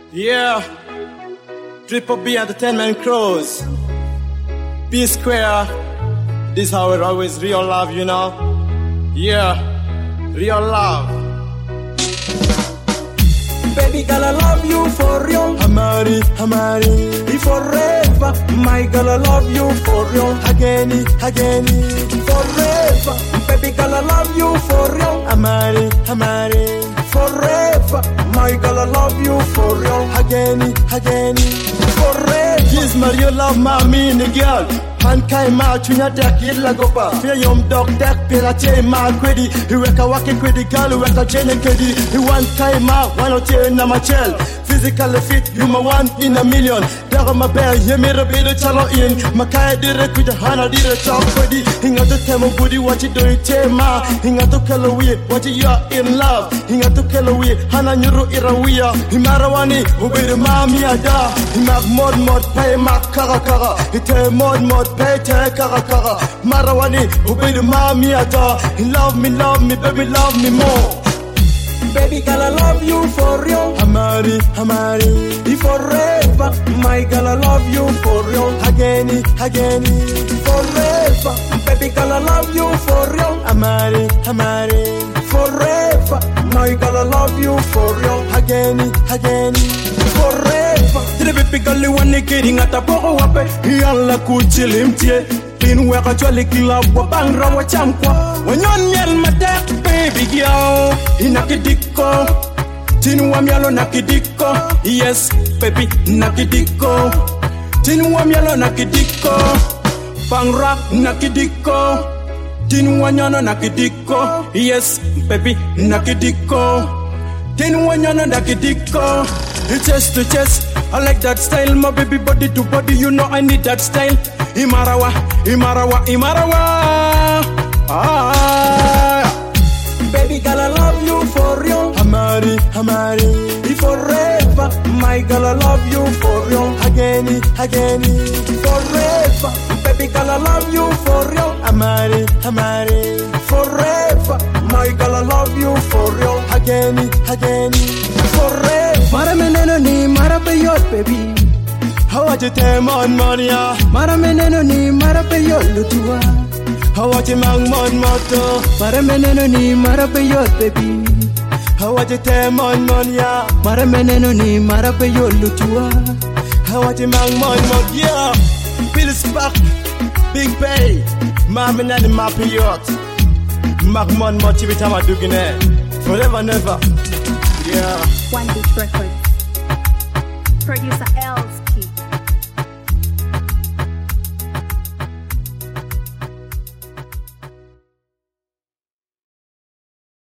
Yeah, Triple B Entertainment Crows, B Square. This how it always real love, you know. Yeah, real love. Baby girl, I love you for real. Hamari, Forever, my girl, I love you for real. Hageni, Forever, baby girl, I love you for real. Hamari, Forever, my girl, I love you for real. Hageni, Forever. Yes, Mario love my mini girl. Han kai ma chunya tek illa gopa. Fear yom dog tek pira che ma kwedi. He weka wake kwedi girl, weka jene kedi. He want kai ma wano che na machel. Physically fit, you my one in a million. Daga ma bear, ye me rebedo chalo in. Makaya dire kuja hana dire chop kwedi. Hinga to temo budi what you do it che ma. Hinga to kalawi, what you are in love. Hinga to kalawi, hana nyuru irawia. Himarawani, ubiri mami ada. Himak mod pay mak kara. Hite mod pay te kara. Marawani, ubiri mami ada. He love me, baby, love me more. Baby girl, I love you for real. Hamari, Forever, my girl, I love you for real. Hageni, Forever, baby girl, I love you for real. Hamari, Forever, my girl, I love you for real. Hageni, Forever. Tile baby girl, you want to get in at a poko wape. Yalla kuchilim tie. Pin weka chwali kila wabang wa chamkwa. Wanyon yel matek baby girl. Inakidiko. Tinu wa mialo nakidiko. Yes baby nakidiko. Tinu wa mialo nakidiko. Pangra nakidiko. Tinu wa nyono nakidiko. Yes baby nakidiko. Tinu wa nyono nakidiko. Chest to chest, I like that style. My baby body to body, you know I need that style. Imarawa. Ah. Baby girl, I love you for real. Hamari, Forever, my girl, I love you for real. Hageni, Forever, baby girl, I love you for real. Hamari, Forever, my girl, I love you for real. Hageni, Forever. Mara meneno ni mara peyot baby. How are you them on money? Mara meneno ni mara peyot lutua. How are you mang mon moto? Mara meneno ni mara peyot baby. How are you them on money? Mara meneno ni mara peyot lutua. How are you mang mon moto? Yeah, Bill Spark, Big Bay, Mama and my peyot. Mag mon moto bitama dugine. Forever never. Yeah. One Beach Records. Producer Els.